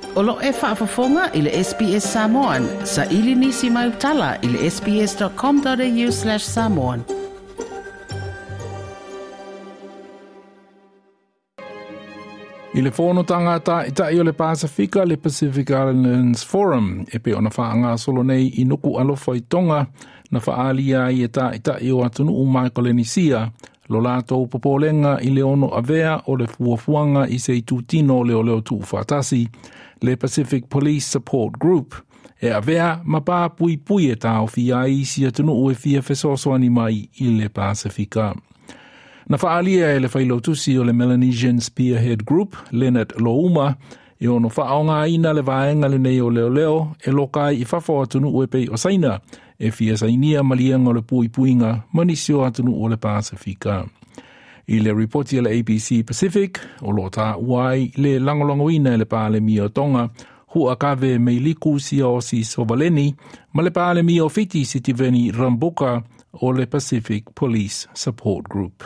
Olo e whaafafonga i le SBS Samoan. Sa ili nisi mai utala i le sbs.com.au/Samoan. I le whono tangata i tai o le Pasifika, le Pacific Islands Forum, e pe ona whaanga solo nei i nuku alofa i tonga, na whaalia i e tai o atunu u Micronesia, lo lato popolenga i le ono avea o le fuafuanga i se tutino le o leo tu whatasi, le Pacific Police Support Group, e avea mapa pui e tau fia i si atunu u e fia fesosoani mai i le Pasifika. Na whaalia e le whailotusi o le Melanesian Spearhead Group, Leonard Louma, e ono whaonga ina le vaenga le nei o leo, e lokai i whawha atunu ue pei o saina, e fia sainia malianga o le puinga, manisio atunu o le Pasifika. I le reporti o le ABC Pacific, o lo ta uai le langolongoina le pāle mi o Tonga, hua kave mei liku si o si Sovaleni, ma le pāle mi o Fiti Sitiveni Rambuka o le Pacific Police Support Group.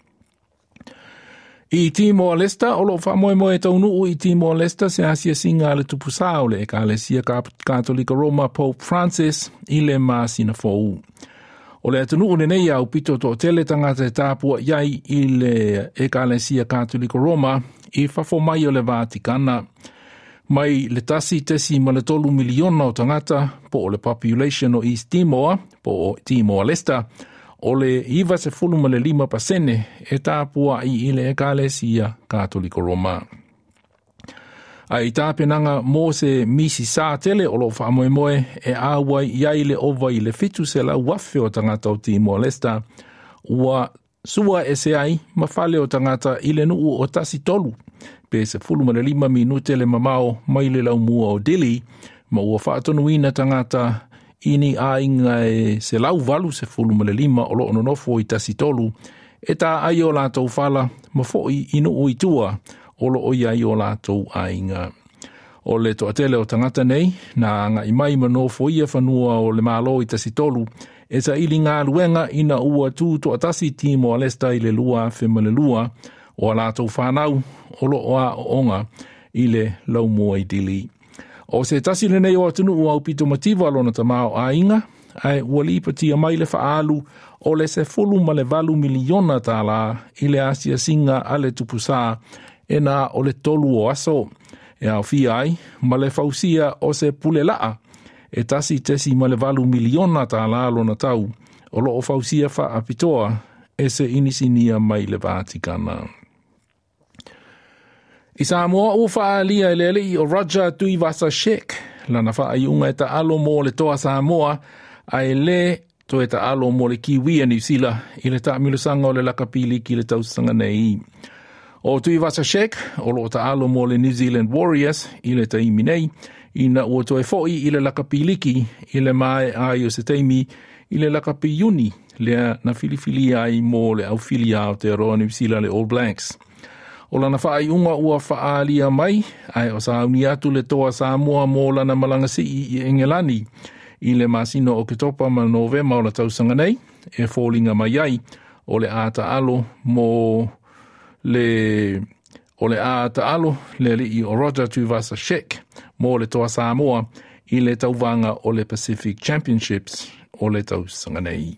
I Timor-Leste, o lo whamoe taunu i Timor-Leste se asia singa le tupusā o le Ekalesia Katolika Roma Pope Francis i le masina fōu. O le atunu ne nei au pito to tele tangata tāpua iai i le Ekalesia Katolika Roma i whafo mai o le Vatikana. Mai le tasi ma le 3 miliona o tangata po o le population o East Timor, po o Timor-Leste, o le iwa se 5% e tāpua i le Ekalesia Katolika Roma. Ai tāpenanga mō se misi sā tele o lo whaamoemoe e āwai iai le ova i le fitu se la wafe o tangata o Timor-Leste, ua sua e se ai mawhale o tangata i le nuu o tasi tolu, pe se 5 minute le mamao mai le lau mua o Dili, ma ua whaatonuina tangata ini a inga e se lau valu se 5 o lo ononofo i tasi tolu, e tā ai o lātou whala ma fo'i inu ui tua o lo oi ai o lātou a inga. O le toatele o tangata nei, na nga imai manofo ia whanua o le malo i tasi tolu, e sa ili ngā luenga ina ua tū toatasi Timor-Leste i le lua whemale lua, o lātou whanau o lo oa o onga i le lau mua i Dili. O se tasi le nei o atunu ua upito mativa alona tamao a inga, ai ua lipatia mai le whaalu o le se 4 miliona tāla i le asia singa ale tupusā e nā o le 3 o aso. E au fia ai, ma le fausia o se pule laa, e tasi 4 miliona tāla alona tau, o lo o fausia wha apitoa e se inisinia mai le Vatikana. I Samoa ua whaalia e lelei o Roger Tuivasa-Sheck, lana whaaiunga e ta alo mō le toa Samoa, ai le to e ta alo mō le Kiwia New Zealand, i le taamilusanga o le lakapili ki le tausanga nei. O Tuivasa-Sheck, o lo ta alo mō le New Zealand Warriors, i le taimi nei, ina ua toe fo'i i le lakapiliki, i le mae ai o se taimi, i le lakapiyuni, lea na filifili ai mō le aufilia o te aroa New Zealand le All Blacks. O lana whaaiunga ua whaalia mai, ai o sauni atu le toa Samoa mō lana malangasi i Engelani, i le masino o Ketopa ma Novema o la tausanga nei, e fōlinga mai ai, o le ata alo mō le ata alo le li o Roger Tuivasa-Sheck mō le toa Samoa i le tauvanga o le Pacific Championships o le tausanga nei.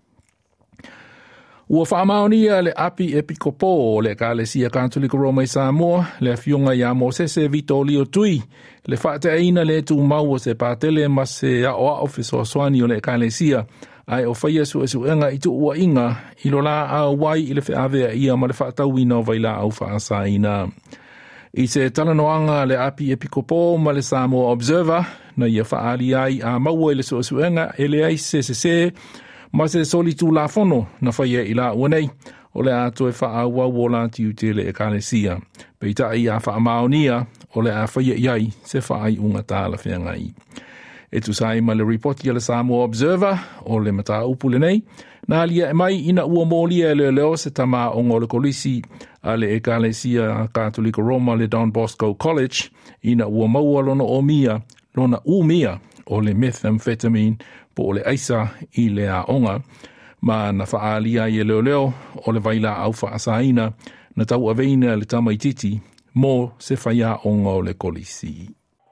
Ua whaamaonia le api epikopo o le Ekalesia Katolika Roma i Samoa, le awhionga ia mō sese vito lio tui, le whaateaina le tu mau o se pātele ma se aoa ofiso soani o le Ekalesia, ai o whaia su enga i tu ua inga, i lo la a wai i le whiawea ia ma le whaatauina o vaila au whaasaina. I se talanoanga le api epikopo ma le Samoa Observer, na ia whaali ai a maua i le su enga, e le ai se ma se solitu la fono na whaia i la uanei, o le ato e wha awa wola tiu te le Ekalesia. Peita i a wha maonia, o le a whaia iai se wha ai unga tāla whiangai. E tu sai ma le report i le Samoa Observer, o le mata upule nei, na lia e mai ina ua mōlia e leo se tama o ngole kolisi a le Ekalesia Katolika Roma le Don Bosco College, ina ua maua lona umia o le methamphetamine po o le aisa i le aonga, ma na whaalia i leo o le vaila au whaasaina na tau aveina le tamaititi mō se whaia onga o le kolisi.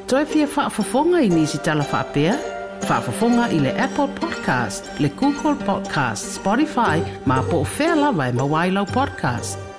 Toi fia whaafafonga i nisi tala whaapea? Whaafafonga i le Apple Podcast, le Google Podcast, Spotify, ma po o whea lawa e mawailau podcast.